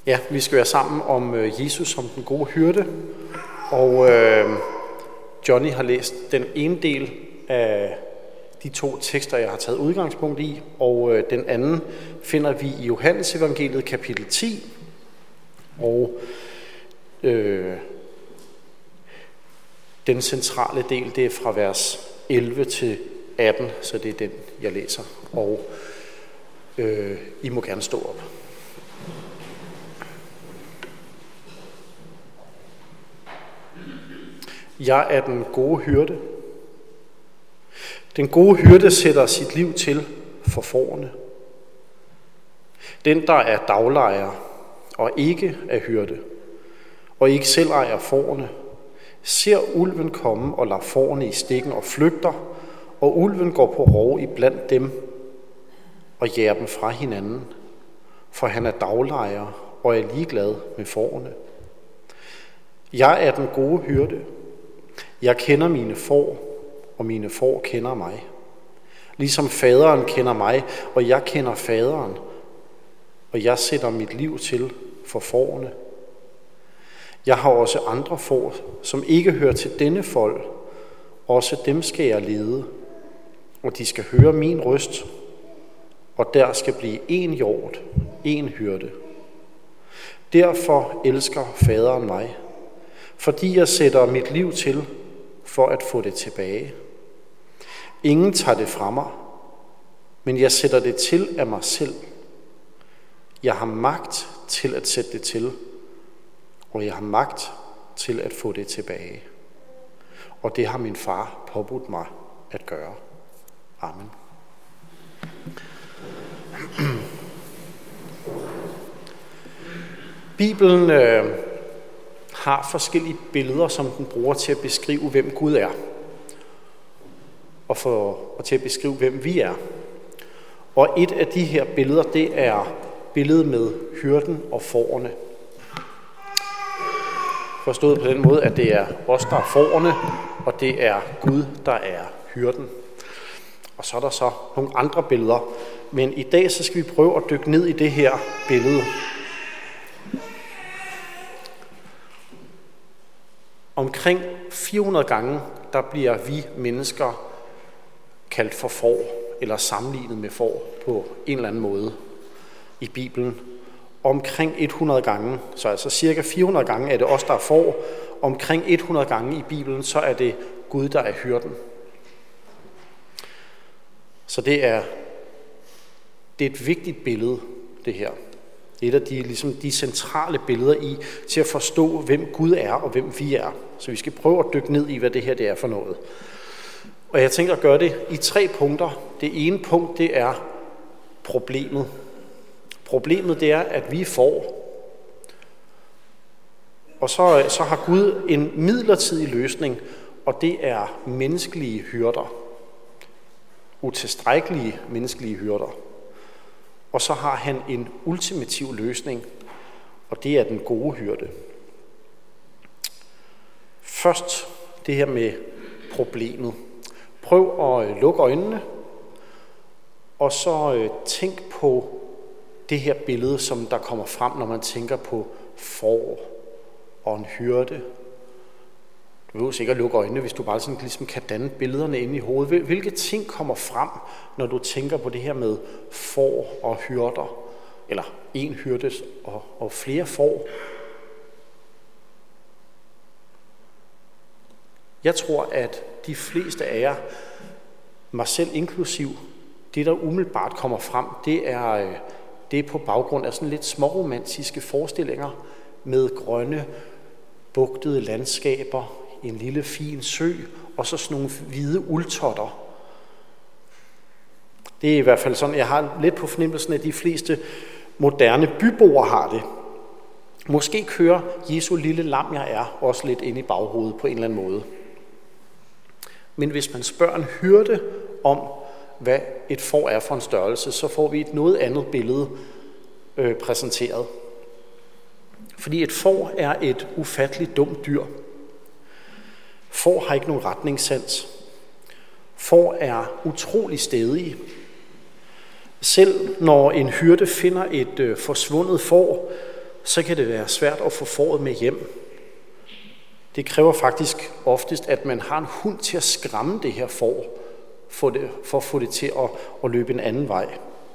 Ja, vi skal være sammen om Jesus som den gode hyrde, og Johnny har læst den ene del af de to tekster, jeg har taget udgangspunkt i, og den anden finder vi i Johannes evangeliet kapitel 10, og den centrale del, det er fra vers 11 til 18, så det er den, jeg læser, og I må gerne stå op. Jeg er den gode hyrde. Den gode hyrde sætter sit liv til for fårene. Den, der er daglejer og ikke er hyrde, og ikke selv ejer fårene, ser ulven komme og lader fårene i stikken og flygter, og ulven går på rov iblandt dem og jager dem fra hinanden, for han er daglejer og er ligeglad med fårene. Jeg er den gode hyrde. Jeg kender mine får, og mine får kender mig. Ligesom faderen kender mig, og jeg kender faderen, og jeg sætter mit liv til for fårene. Jeg har også andre får, som ikke hører til denne fold. Også dem skal jeg lede, og de skal høre min røst, og der skal blive en hjort, en hyrde. Derfor elsker faderen mig, fordi jeg sætter mit liv til for at få det tilbage. Ingen tager det fra mig, men jeg sætter det til af mig selv. Jeg har magt til at sætte det til, og jeg har magt til at få det tilbage. Og det har min far påbudt mig at gøre. Amen. Bibelen har forskellige billeder, som den bruger til at beskrive, hvem Gud er. Og til at beskrive, hvem vi er. Og et af de her billeder, det er billedet med hyrden og fårene. Forstået på den måde, at det er os, der er fårene, og det er Gud, der er hyrden. Og så er der så nogle andre billeder. Men i dag så skal vi prøve at dykke ned i det her billede. Omkring 400 gange, der bliver vi mennesker kaldt for får, eller sammenlignet med får på en eller anden måde i Bibelen. Omkring 100 gange, så altså cirka 400 gange er det os, der er får. Omkring 100 gange i Bibelen, så er det Gud, der er hyrden. Så det er et vigtigt billede, det her. Det er et af de centrale billeder i til at forstå, hvem Gud er og hvem vi er. Så vi skal prøve at dykke ned i, hvad det her det er for noget. Og jeg tænker at gøre det i 3 punkter. Det ene punkt, det er problemet. Problemet, det er, at vi får. Og så har Gud en midlertidig løsning, og det er menneskelige hyrder. Utilstrækkelige menneskelige hyrder. Og så har han en ultimativ løsning, og det er den gode hyrde. Først det her med problemet. Prøv at lukke øjnene, og så tænk på det her billede, som der kommer frem, når man tænker på får og en hyrde. Du vil jo sikkert lukke øjnene, hvis du bare sådan ligesom kan danne billederne inde i hovedet. Hvilke ting kommer frem, når du tænker på det her med får og hyrder? Eller en hyrde og flere får? Jeg tror, at de fleste af jer, mig selv inklusiv, det der umiddelbart kommer frem, det er på baggrund af sådan lidt småromantiske forestillinger med grønne, bugtede landskaber, en lille fin sø, og så sådan nogle hvide uldtotter. Det er i hvert fald sådan, jeg har lidt på fornemmelsen, at de fleste moderne byboere har det. Måske kører Jesu lille lam, jeg er, også lidt ind i baghovedet på en eller anden måde. Men hvis man spørger en hyrde om, hvad et får er for en størrelse, så får vi et noget andet billede præsenteret. Fordi et får er et ufatteligt dumt dyr. Får har ikke nogen retningssans. Får er utrolig stædige. Selv når en hyrde finder et forsvundet får, så kan det være svært at få fåret med hjem. Det kræver faktisk oftest, at man har en hund til at skræmme det her får, for at få det til at løbe en anden vej.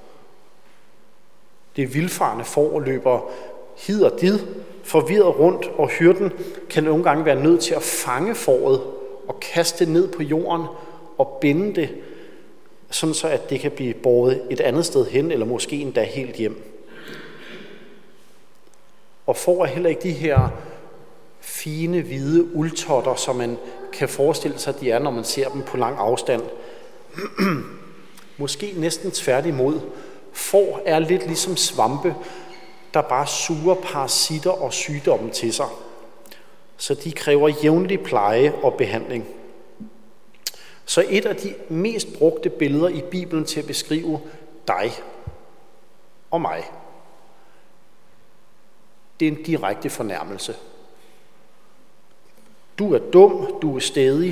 Det vildfarne får løber hid og did, forvirret rundt, og hyrden kan nogle gange være nødt til at fange fåret og kaste det ned på jorden og binde det, sådan så at det kan blive båret et andet sted hen, eller måske endda helt hjem. Og får er heller ikke de her fine, hvide uldtotter, som man kan forestille sig, de er, når man ser dem på lang afstand. Måske næsten tværtimod. Får er lidt ligesom svampe, der bare suger parasitter og sygdomme til sig. Så de kræver jævnlig pleje og behandling. Så et af de mest brugte billeder i Bibelen til at beskrive dig og mig, det er en direkte fornærmelse. Du er dum, du er stædig.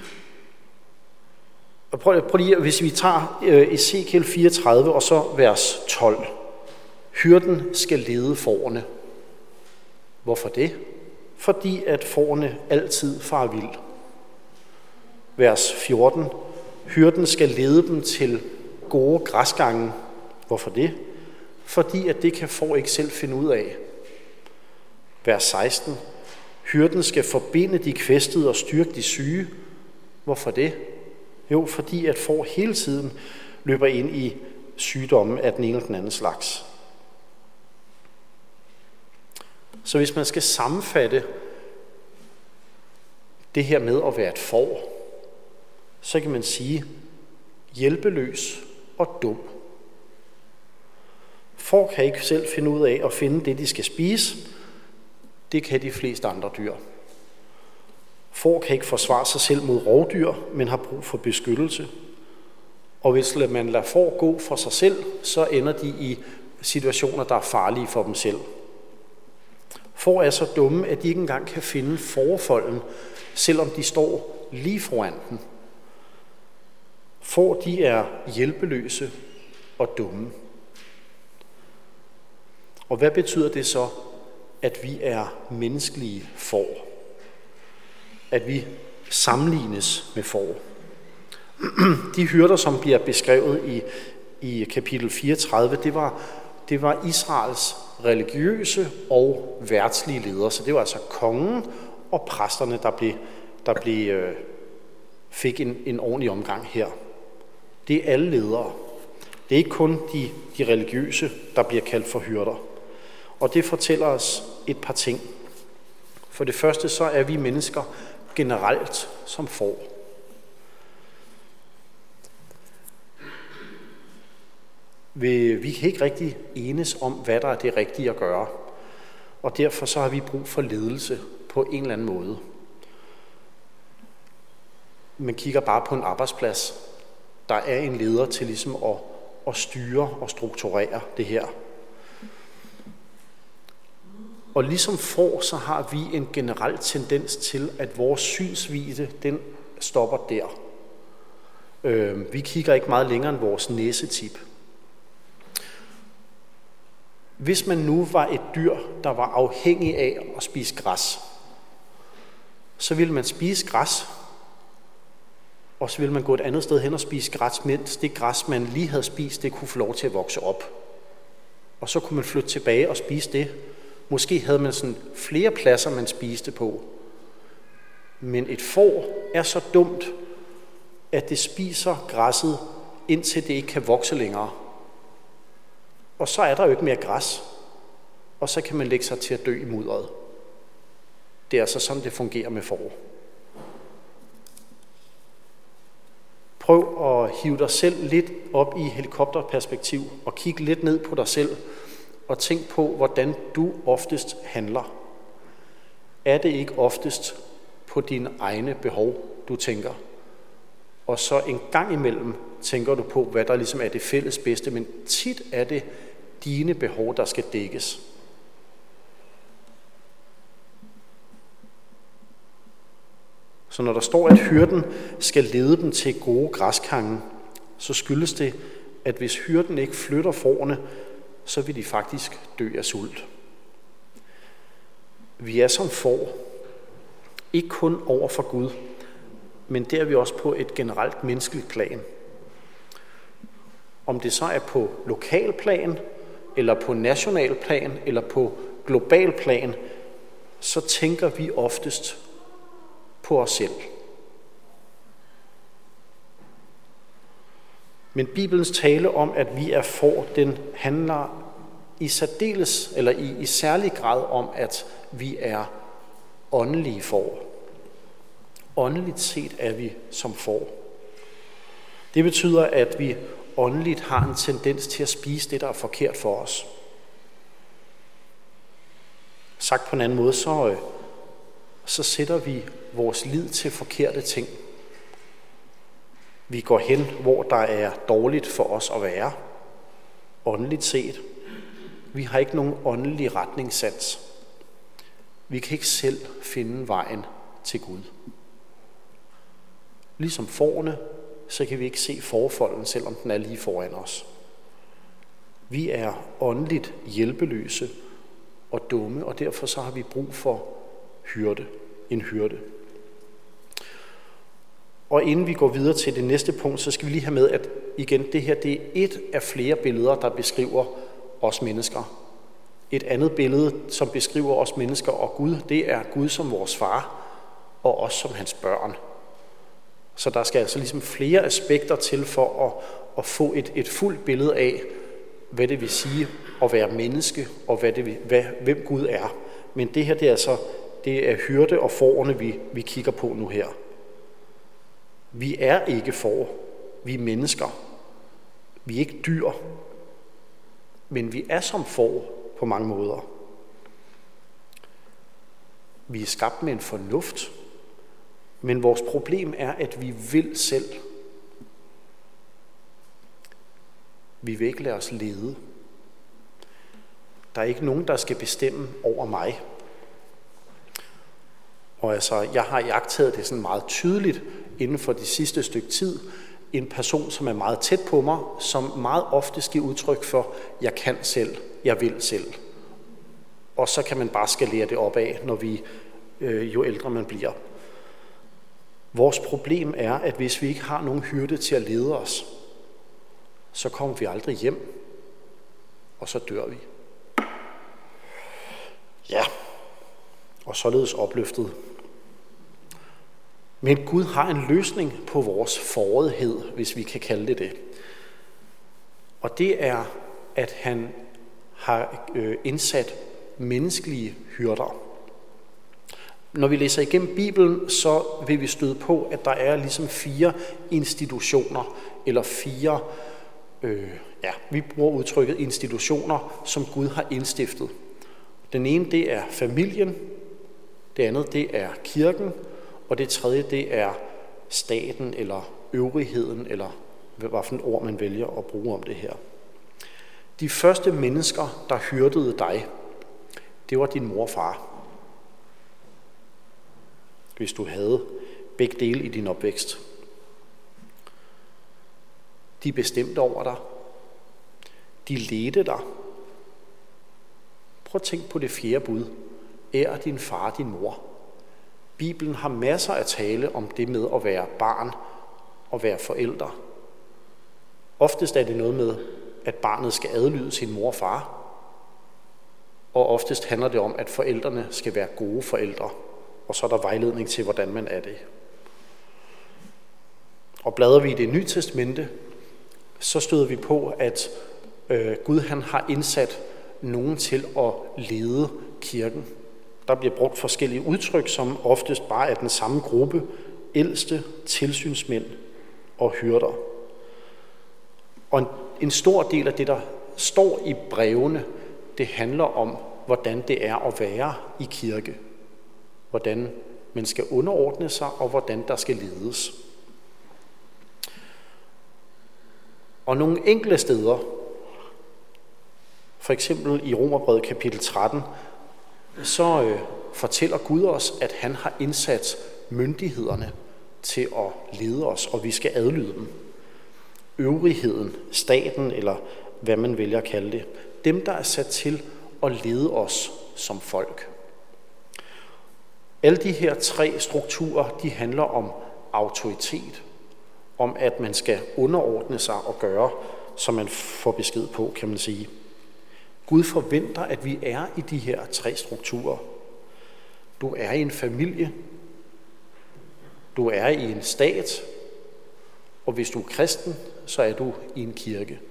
Prøv lige, hvis vi tager Ezekiel 34 og så vers 12. Hyrden skal lede fårene. Hvorfor det? Fordi at fårene altid farer vild. Vers 14. Hyrden skal lede dem til gode græsgange. Hvorfor det? Fordi at det kan får ikke selv finde ud af. Vers 16. Hyrden skal forbinde de kvæstede og styrke de syge. Hvorfor det? Jo, fordi at får hele tiden løber ind i sygdomme af den ene eller den anden slags. Så hvis man skal sammenfatte det her med at være et får, så kan man sige hjælpeløs og dum. Får kan ikke selv finde ud af at finde det, de skal spise. Det kan de fleste andre dyr. Får kan ikke forsvare sig selv mod rovdyr, men har brug for beskyttelse. Og hvis man lader får gå for sig selv, så ender de i situationer, der er farlige for dem selv. Får er så dumme, at de ikke engang kan finde fårefolden, selvom de står lige foran den. Får, de er hjælpeløse og dumme. Og hvad betyder det så, at vi er menneskelige får? At vi sammenlignes med får? De hyrder, som bliver beskrevet i kapitel 34, det var Israels religiøse og verdslige ledere. Så det var altså kongen og præsterne, der fik en ordentlig omgang her. Det er alle ledere. Det er ikke kun de religiøse, der bliver kaldt for hyrder. Og det fortæller os et par ting. For det første så er vi mennesker generelt som får. Vi kan ikke rigtig enes om, hvad der er det rigtige at gøre. Og derfor så har vi brug for ledelse på en eller anden måde. Man kigger bare på en arbejdsplads. Der er en leder til ligesom at styre og strukturere det her. Og ligesom får, så har vi en generel tendens til, at vores synsvidde, den stopper der. Vi kigger ikke meget længere end vores næsetip. Hvis man nu var et dyr, der var afhængig af at spise græs, så ville man spise græs, og så ville man gå et andet sted hen og spise græs, mens det græs, man lige havde spist, det kunne få lov til at vokse op. Og så kunne man flytte tilbage og spise det. Måske havde man sådan flere pladser, man spiste på. Men et får er så dumt, at det spiser græsset, indtil det ikke kan vokse længere. Og så er der jo ikke mere græs, og så kan man lægge sig til at dø i mudderet. Det er altså sådan, det fungerer med får. Prøv at hive dig selv lidt op i helikopterperspektiv og kig lidt ned på dig selv og tænk på, hvordan du oftest handler. Er det ikke oftest på dine egne behov, du tænker? Og så en gang imellem tænker du på, hvad der ligesom er det fælles bedste, men tit er det dine behov, der skal dækkes. Så når der står, at hyrden skal lede dem til gode græsgange, så skyldes det, at hvis hyrden ikke flytter fårene, så vil de faktisk dø af sult. Vi er som får, ikke kun over for Gud, men det er vi også på et generelt menneskeligt plan. Om det så er på lokal plan, eller på national plan, eller på global plan, så tænker vi oftest på os selv. Men Bibelens tale om, at vi er får, den handler i særlig grad om, at vi er åndelige får. Åndeligt set er vi som får. Det betyder, at vi åndeligt har en tendens til at spise det, der er forkert for os. Sagt på en anden måde, så sætter vi vores lid til forkerte ting. Vi går hen, hvor der er dårligt for os at være, åndeligt set. Vi har ikke nogen åndelig retningssans. Vi kan ikke selv finde vejen til Gud. Ligesom fårene, så kan vi ikke se forfolden, selvom den er lige foran os. Vi er åndeligt hjælpeløse og dumme, og derfor så har vi brug for en hyrde. Og inden vi går videre til det næste punkt, så skal vi lige have med, at igen, det her det er et af flere billeder, der beskriver os mennesker. Et andet billede, som beskriver os mennesker og Gud, det er Gud som vores far, og os som hans børn. Så der skal altså ligesom flere aspekter til for at få et fuldt billede af, hvad det vil sige at være menneske, og hvem Gud er. Men det her, det er hyrde og fårene, vi kigger på nu her. Vi er ikke får, vi er mennesker. Vi er ikke dyr, men vi er som får på mange måder. Vi er skabt med en fornuft, men vores problem er, at vi vil selv. Vi vil ikke lade os lede. Der er ikke nogen, der skal bestemme over mig. Og jeg har iagttaget det sådan meget tydeligt inden for det sidste stykke tid. En person, som er meget tæt på mig, som meget ofte giver udtryk for, jeg kan selv, jeg vil selv. Og så kan man bare skalere det op af, når jo ældre man bliver. Vores problem er, at hvis vi ikke har nogen hyrde til at lede os, så kommer vi aldrig hjem, og så dør vi. Ja, og således opløftet. Men Gud har en løsning på vores fårethed, hvis vi kan kalde det det. Og det er, at han har indsat menneskelige hyrder. Når vi læser igennem Bibelen, så vil vi støde på, at der er ligesom 4 institutioner, eller 4, vi bruger udtrykket institutioner, som Gud har indstiftet. Den ene, det er familien, det andet, det er kirken, og det tredje, det er staten, eller øvrigheden, eller hvad for et ord man vælger at bruge om det her. De første mennesker, der hyrdede dig, det var din mor og far. Hvis du havde begge dele i din opvækst. De bestemte over dig. De ledte dig. Prøv at tænke på det 4. bud. Ær din far og din mor. Bibelen har masser af tale om det med at være barn og være forældre. Oftest er det noget med, at barnet skal adlyde sin mor og far. Og oftest handler det om, at forældrene skal være gode forældre. Og så er der vejledning til, hvordan man er det. Og bladrer vi i Det Nye Testamente, så støder vi på, at Gud han har indsat nogen til at lede kirken. Der bliver brugt forskellige udtryk, som oftest bare er den samme gruppe, ældste, tilsynsmænd og hyrder. Og en stor del af det, der står i brevene, det handler om, hvordan det er at være i kirke. Hvordan man skal underordne sig, og hvordan der skal ledes. Og nogle enkelte steder, for eksempel i Romerbrevet kapitel 13, så fortæller Gud os, at han har indsat myndighederne til at lede os, og vi skal adlyde dem. Øvrigheden, staten, eller hvad man vælger at kalde det. Dem, der er sat til at lede os som folk. Alle de her 3 strukturer, de handler om autoritet, om at man skal underordne sig og gøre, som man får besked på, kan man sige. Gud forventer, at vi er i de her 3 strukturer. Du er i en familie, du er i en stat, og hvis du er kristen, så er du i en kirke.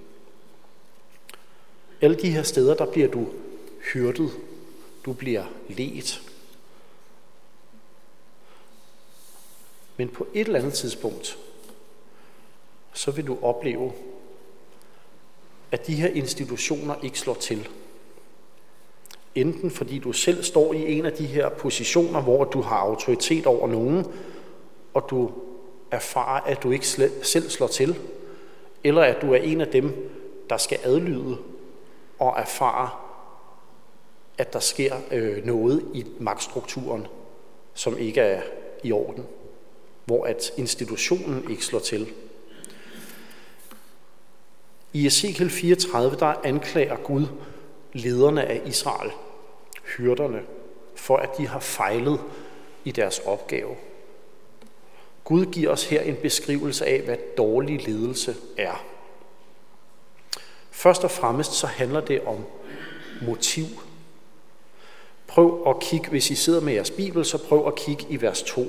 Alle de her steder, der bliver du hyrdet, du bliver ledt. Men på et eller andet tidspunkt, så vil du opleve, at de her institutioner ikke slår til. Enten fordi du selv står i en af de her positioner, hvor du har autoritet over nogen, og du erfarer, at du ikke selv slår til, eller at du er en af dem, der skal adlyde og erfare, at der sker noget i magtstrukturen, som ikke er i orden, hvor at institutionen ikke slår til. I Ezekiel 34, der anklager Gud lederne af Israel, hyrderne, for at de har fejlet i deres opgave. Gud giver os her en beskrivelse af, hvad dårlig ledelse er. Først og fremmest så handler det om motiv. Prøv at kigge, hvis I sidder med jeres bibel, så prøv at kigge i vers 2.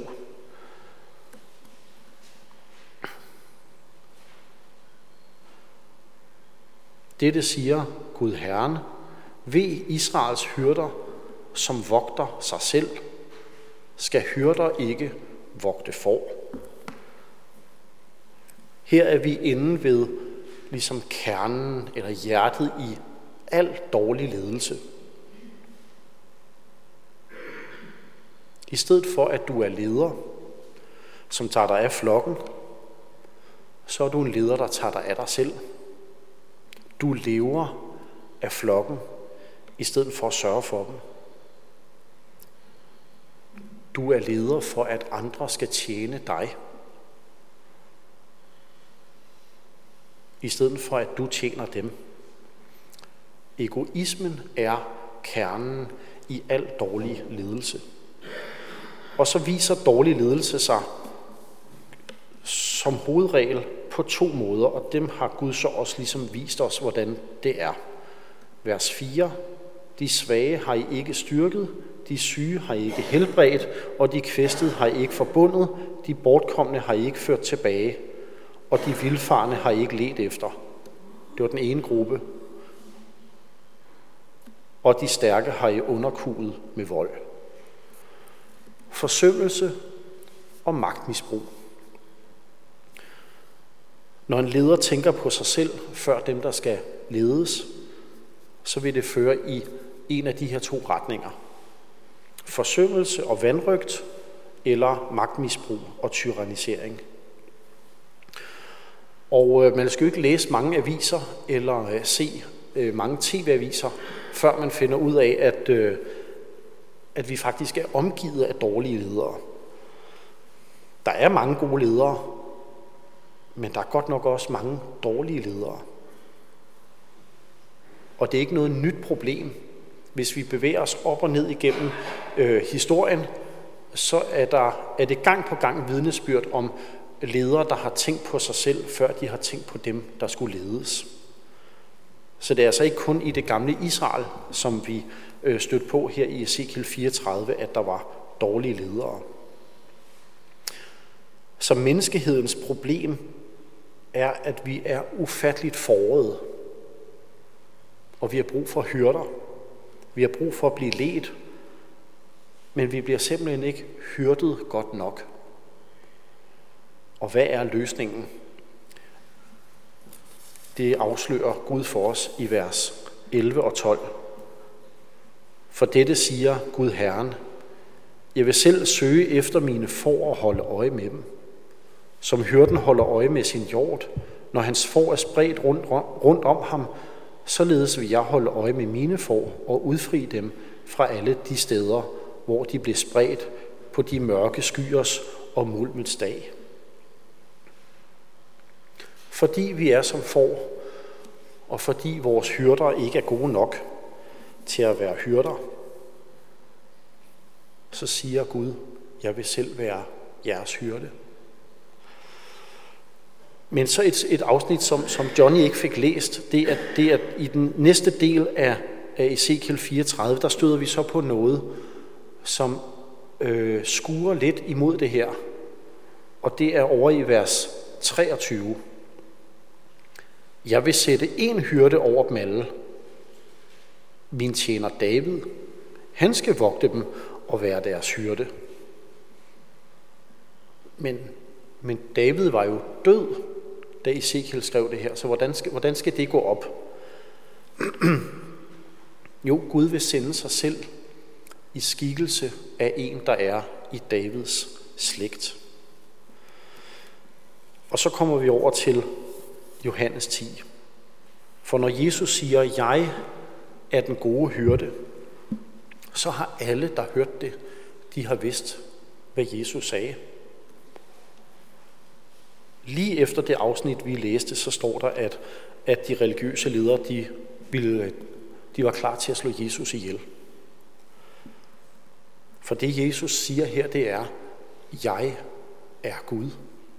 Dette siger Gud Herren: Ved Israels hyrder, som vogter sig selv, skal hyrder ikke vogte får. Her er vi inde ved ligesom kernen eller hjertet i al dårlig ledelse. I stedet for at du er leder, som tager dig af flokken, så er du en leder, der tager dig af dig selv. Du lever af flokken, i stedet for at sørge for dem. Du er leder for, at andre skal tjene dig, i stedet for, at du tjener dem. Egoismen er kernen i al dårlig ledelse. Og så viser dårlig ledelse sig som hovedregel på 2 måder, og dem har Gud så også ligesom vist os, hvordan det er. Vers 4. De svage har I ikke styrket, de syge har I ikke helbredt, og de kvæstede har I ikke forbundet, de bortkomne har I ikke ført tilbage, og de vildfarne har I ikke ledt efter. Det var den ene gruppe. Og de stærke har I underkuet med vold. Forsømmelse og magtmisbrug. Når en leder tænker på sig selv før dem, der skal ledes, så vil det føre i en af de her 2 retninger. Forsømmelse og vanrøgt, eller magtmisbrug og tyrannisering. Og man skal jo ikke læse mange aviser eller se mange tv-aviser, før man finder ud af, at vi faktisk er omgivet af dårlige ledere. Der er mange gode ledere, men der er godt nok også mange dårlige ledere. Og det er ikke noget nyt problem. Hvis vi bevæger os op og ned igennem historien, så er det gang på gang vidnesbyrd om ledere, der har tænkt på sig selv, før de har tænkt på dem, der skulle ledes. Så det er altså ikke kun i det gamle Israel, som vi stødte på her i Ezekiel 34, at der var dårlige ledere. Så menneskehedens problem er, at vi er ufatteligt forrede, og vi har brug for hyrder. Vi har brug for at blive ledt, men vi bliver simpelthen ikke hyrdet godt nok. Og hvad er løsningen? Det afslører Gud for os i vers 11 og 12. For dette siger Gud Herren: Jeg vil selv søge efter mine får og holde øje med dem. Som hyrden holder øje med sin hjort, når hans får er spredt rundt om ham, således vil jeg holde øje med mine får og udfri dem fra alle de steder, hvor de blev spredt på de mørke skyers og mulmets dag. Fordi vi er som får, og fordi vores hyrder ikke er gode nok til at være hyrder, så siger Gud, jeg vil selv være jeres hyrde. Men så et afsnit, som Johnny ikke fik læst, det er i den næste del af Ezekiel 34, der støder vi så på noget, som skuer lidt imod det her. Og det er over i vers 23. Jeg vil sætte en hyrde over dem alle. Min tjener David, han skal vogte dem og være deres hyrde. Men David var jo død, da Ezekiel skrev det her, så hvordan skal det gå op? Jo, Gud vil sende sig selv i skikkelse af en, der er i Davids slægt. Og så kommer vi over til Johannes 10. For når Jesus siger, jeg er den gode hyrde, så har alle, der hørte det, de har vidst, hvad Jesus sagde. Lige efter det afsnit, vi læste, så står der, at de religiøse ledere, de var klar til at slå Jesus ihjel. For det Jesus siger her, det er, jeg er Gud.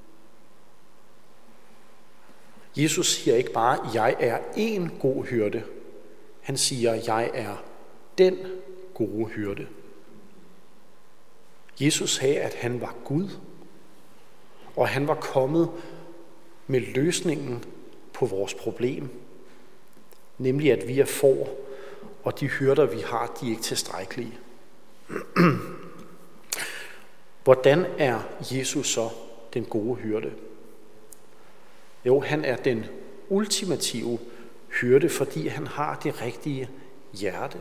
Jesus siger ikke bare, jeg er en god hyrde. Han siger, jeg er den gode hyrde. Jesus sagde, at han var Gud, og han var kommet med løsningen på vores problem. Nemlig, at vi er får, og de hyrder, vi har, de er ikke tilstrækkelige. Hvordan er Jesus så den gode hyrde? Jo, han er den ultimative hyrde, fordi han har det rigtige hjerte.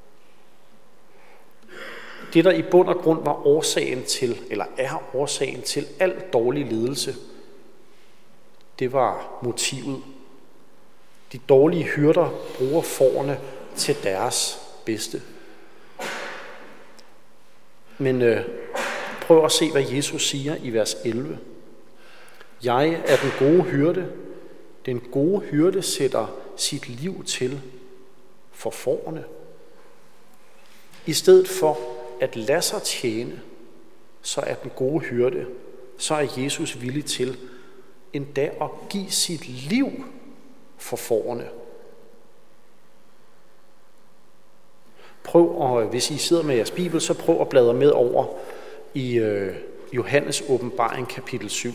Det, der i bund og grund var årsagen til, eller er årsagen til al dårlig ledelse, det var motivet. De dårlige hyrder bruger fårene til deres bedste. Men prøv at se, hvad Jesus siger i vers 11. Jeg er den gode hyrde. Den gode hyrde sætter sit liv til for fårene. I stedet for at lade sig tjene, så er den gode hyrde, så er Jesus villig til endda at give sit liv for fårene. Prøv, hvis I sidder med jeres bibel, så prøv at bladre med over i Johannes åbenbaring kapitel 7.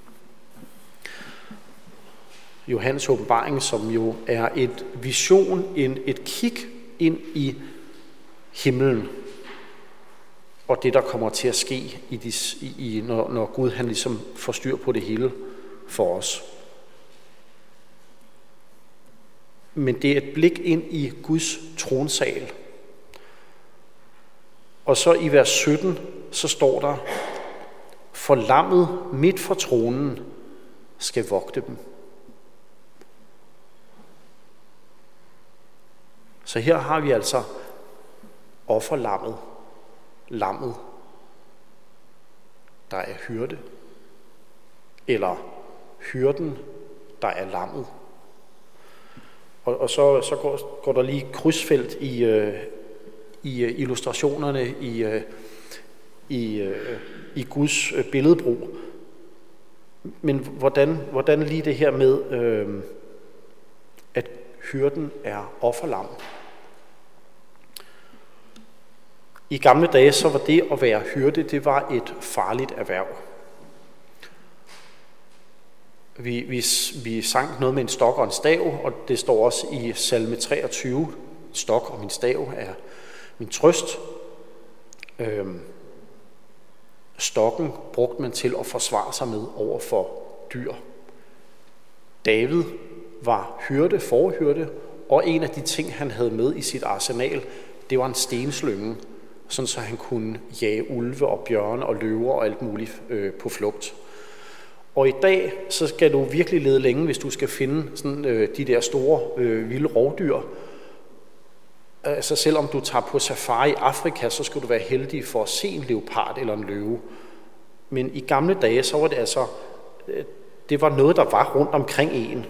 Johannes åbenbaring, som jo er et vision, et kig ind i himlen, og det, der kommer til at ske, når Gud han ligesom får styr på det hele for os. Men det er et blik ind i Guds tronsal. Og så i vers 17, så står der, for lammet midt for tronen skal vogte dem. Så her har vi altså offerlammet, lammet, der er hyrde, eller hyrden, der er lammet. Og så går der lige krydsfelt i illustrationerne i Guds billedbrug. Men hvordan lige det her med, at hyrden er offerlam? I gamle dage så var det at være hyrde, det var et farligt erhverv. Vi sang noget med en stok og en stav, og det står også i salme 23, stok og min stav er min trøst. Stokken brugte man til at forsvare sig med over for dyr. David var hyrde, forhyrde, og en af de ting, han havde med i sit arsenal, det var en stenslynge, sådan så han kunne jage ulve og bjørne og løver og alt muligt på flugt. Og i dag, så skal du virkelig lede længe, hvis du skal finde sådan, de der store vilde rovdyr. Altså selvom du tager på safari i Afrika, så skal du være heldig for at se en leopard eller en løve. Men i gamle dage, så var det altså, det var noget, der var rundt omkring en.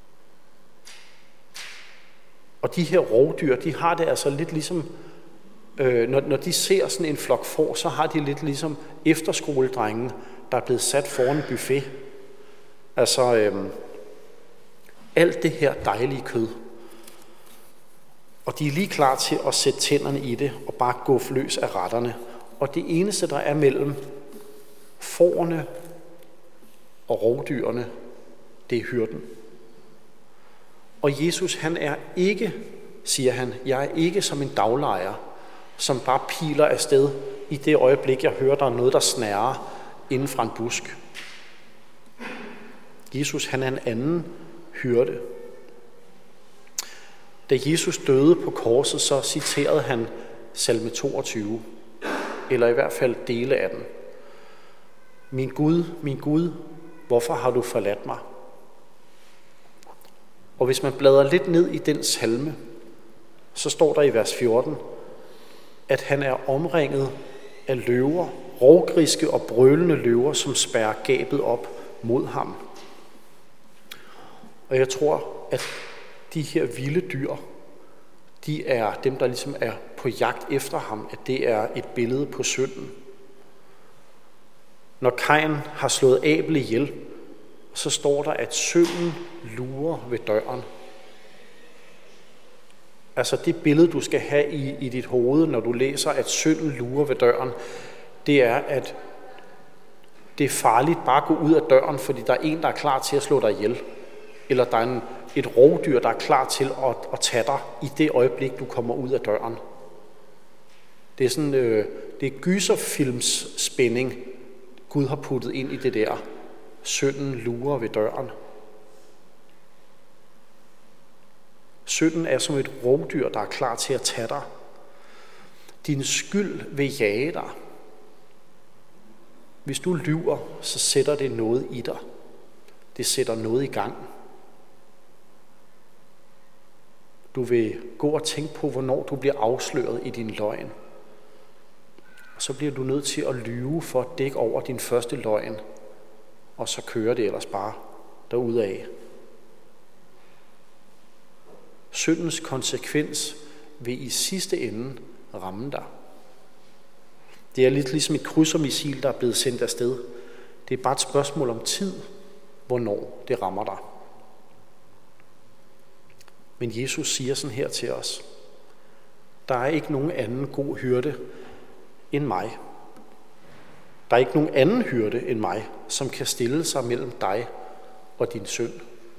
Og de her rovdyr, de har det altså lidt ligesom når de ser sådan en flok får, så har de lidt ligesom efterskoledrenge, der er blevet sat foran en buffet. Altså alt det her dejlige kød. Og de er lige klar til at sætte tænderne i det og bare gå løs af retterne. Og det eneste, der er mellem fårene og rovdyrene, det er hyrden. Og Jesus, han er ikke, siger han, jeg er ikke som en daglejer, som bare piler afsted i det øjeblik, jeg hører, der er noget, der snærer inden fra en busk. Jesus, han er en anden hyrde. Da Jesus døde på korset, så citerede han salme 22, eller i hvert fald dele af den. Min Gud, hvorfor har du forladt mig? Og hvis man bladrer lidt ned i den salme, så står der i vers 14, at han er omringet af løver, rovgriske og brølende løver, som spærrer gabet op mod ham. Og jeg tror, at de her vilde dyr, de er dem, der ligesom er på jagt efter ham, at det er et billede på synden. Når Kain har slået Abel ihjel, så står der, at synden lurer ved døren. Altså det billede, du skal have i dit hoved, når du læser, at synden lurer ved døren, det er, at det er farligt bare at gå ud af døren, fordi der er en, der er klar til at slå dig ihjel. Eller der er et rovdyr, der er klar til at tage dig i det øjeblik, du kommer ud af døren. Det er sådan, det er gyserfilms spænding, Gud har puttet ind i det der. Synden lurer ved døren. Synden er som et rovdyr, der er klar til at tage dig. Din skyld vil jage dig. Hvis du lyver, så sætter det noget i dig. Det sætter noget i gang. Du vil gå og tænke på, hvornår du bliver afsløret i din løgn. Og så bliver du nødt til at lyve for at dække over din første løgn. Og så kører det ellers bare derudad. Syndens konsekvens vil i sidste ende ramme dig. Det er lidt ligesom et krydsermissil, der er blevet sendt afsted. Det er bare et spørgsmål om tid, hvornår det rammer dig. Men Jesus siger sådan her til os: der er ikke nogen anden god hyrde end mig. Der er ikke nogen anden hyrde end mig, som kan stille sig mellem dig og din synd.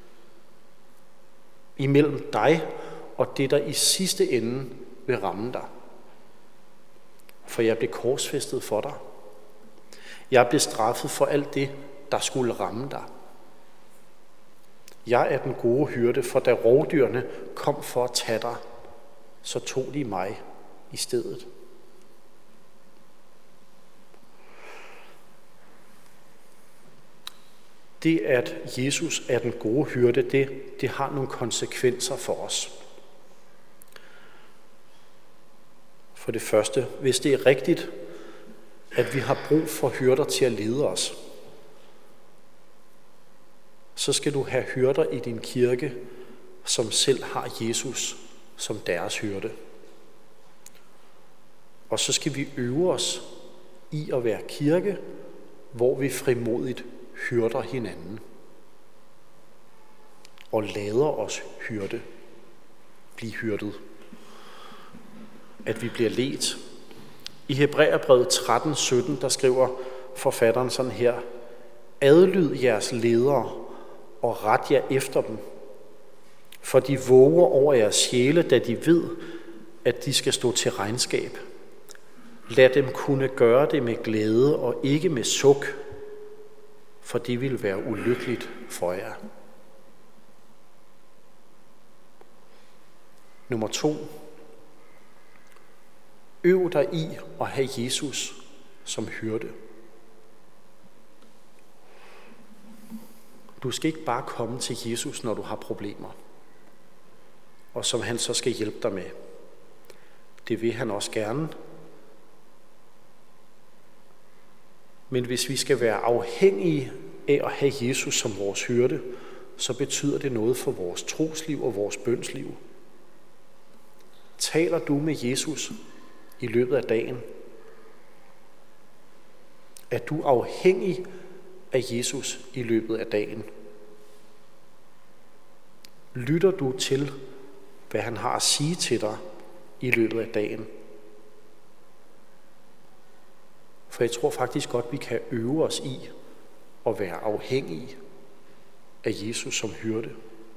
Imellem dig og det, der i sidste ende vil ramme dig. For jeg blev korsfæstet for dig. Jeg blev straffet for alt det, der skulle ramme dig. Jeg er den gode hyrde, for da rovdyrene kom for at tage dig, så tog de mig i stedet. Det, at Jesus er den gode hyrde, det har nogle konsekvenser for os. For det første, hvis det er rigtigt, at vi har brug for hyrder til at lede os, så skal du have hyrder i din kirke, som selv har Jesus som deres hyrde. Og så skal vi øve os i at være kirke, hvor vi frimodigt hyrder hinanden og lader os blive hyrdet. At vi bliver ledt. I Hebræerbrevet 13:17, der skriver forfatteren sådan her: adlyd jeres ledere og ret jer efter dem, for de våger over jeres sjæle, da de ved, at de skal stå til regnskab. Lad dem kunne gøre det med glæde og ikke med suk, for det vil være ulykkeligt for jer. Nummer 2. Øv dig i at have Jesus som hyrde. Du skal ikke bare komme til Jesus, når du har problemer, og som han så skal hjælpe dig med. Det vil han også gerne. Men hvis vi skal være afhængige af at have Jesus som vores hyrde, så betyder det noget for vores trosliv og vores bønsliv. Taler du med Jesus, i løbet af dagen? Er du afhængig af Jesus i løbet af dagen? Lytter du til, hvad han har at sige til dig i løbet af dagen? For jeg tror faktisk godt, vi kan øve os i at være afhængige af Jesus som hyrde.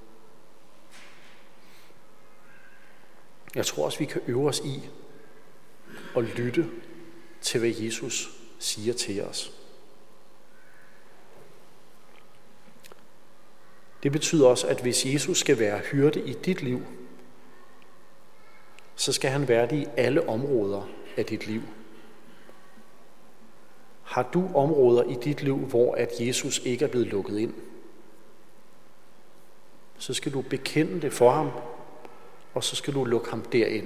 Jeg tror også, vi kan øve os i at lytte til, hvad Jesus siger til os. Det betyder også, at hvis Jesus skal være hyrde i dit liv, så skal han være det i alle områder af dit liv. Har du områder i dit liv, hvor at Jesus ikke er blevet lukket ind, så skal du bekende det for ham, og så skal du lukke ham derind.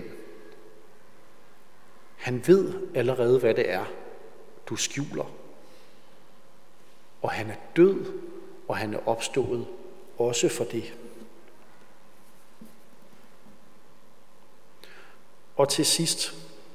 Han ved allerede, hvad det er, du skjuler. Og han er død, og han er opstået også for det. Og til sidst,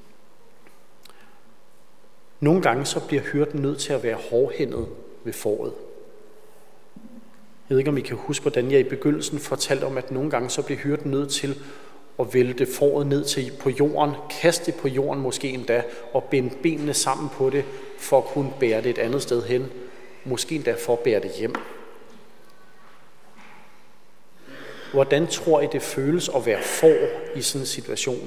nogle gange så bliver hyrden nødt til at være hårdhændet ved fåret. Jeg ved ikke, om I kan huske, hvordan jeg i begyndelsen fortalte om, at nogle gange så bliver hyrden nødt til at vælte fåret ned til på jorden, kaste det på jorden måske endda, og binde benene sammen på det, for at kunne bære det et andet sted hen. Måske endda for at bære det hjem. Hvordan tror I, det føles at være får i sådan en situation?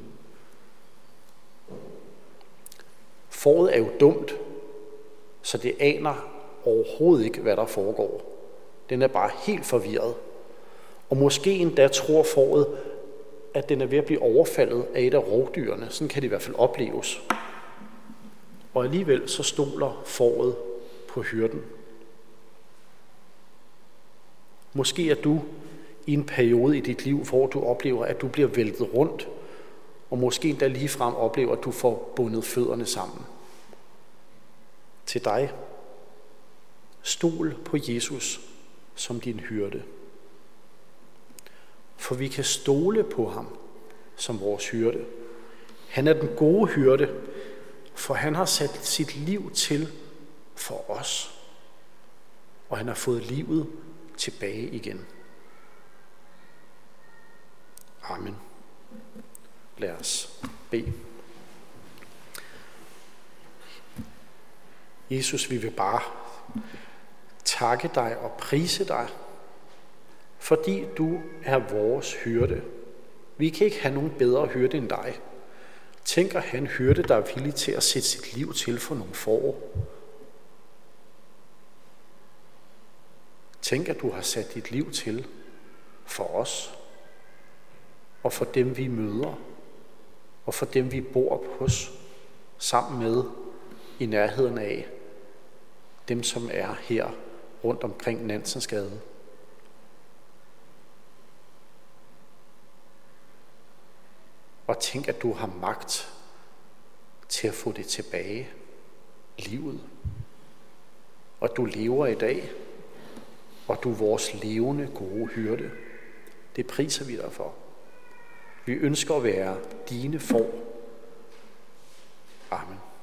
Fåret er jo dumt, så det aner overhovedet ikke, hvad der foregår. Den er bare helt forvirret. Og måske endda tror fåret, at den er ved at blive overfaldet af et af rovdyrene. Sådan kan det i hvert fald opleves. Og alligevel så stoler fåret på hyrden. Måske er du i en periode i dit liv, hvor du oplever, at du bliver væltet rundt, og måske endda ligefrem oplever, at du får bundet fødderne sammen. Til dig, stol på Jesus som din hyrde. For vi kan stole på ham som vores hyrde. Han er den gode hyrde, for han har sat sit liv til for os. Og han har fået livet tilbage igen. Amen. Lad os bede. Jesus, vi vil bare takke dig og prise dig, fordi du er vores hyrde. Vi kan ikke have nogen bedre hyrde end dig. Tænk at have en hyrde, der er villig til at sætte sit liv til for nogle får. Tænk, at du har sat dit liv til for os, og for dem, vi møder, og for dem, vi bor hos, sammen med i nærheden af dem, som er her rundt omkring Nansensgade. Og tænk, at du har magt til at få det tilbage, livet. Og du lever i dag, og du er vores levende gode hyrde. Det priser vi dig for. Vi ønsker at være dine får. Amen.